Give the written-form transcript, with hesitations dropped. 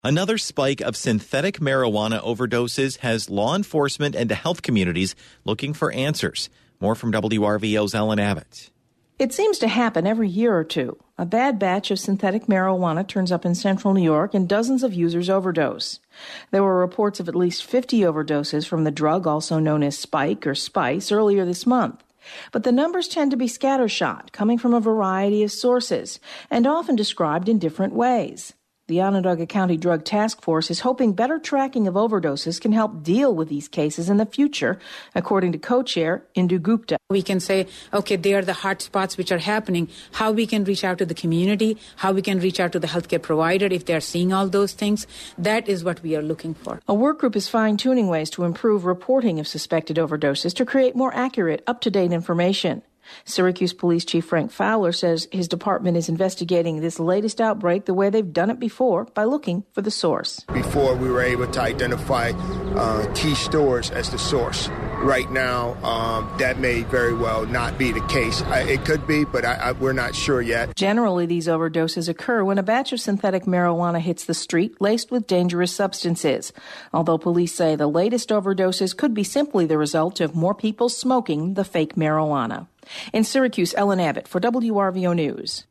Another spike of synthetic marijuana overdoses has law enforcement and health communities looking for answers. More from WRVO's Ellen Abbott. It seems to happen every year or two. A bad batch of synthetic marijuana turns up in central New York and dozens of users overdose. There were reports of at least 50 overdoses from the drug also known as Spike or Spice earlier this month. But the numbers tend to be scattershot, coming from a variety of sources, and often described in different ways. The Onondaga County Drug Task Force is hoping better tracking of overdoses can help deal with these cases in the future, according to co-chair Indu Gupta. We can say, okay, they are the hot spots which are happening, how we can reach out to the community, how we can reach out to the healthcare provider if they're seeing all those things. That is what we are looking for. A work group is fine-tuning ways to improve reporting of suspected overdoses to create more accurate, up-to-date information. Syracuse Police Chief Frank Fowler says his department is investigating this latest outbreak the way they've done it before by looking for the source. Before, we were able to identify key stores as the source. Right now, that may very well not be the case. It could be, but we're not sure yet. Generally, these overdoses occur when a batch of synthetic marijuana hits the street laced with dangerous substances. Although police say the latest overdoses could be simply the result of more people smoking the fake marijuana. In Syracuse, Ellen Abbott for WRVO News.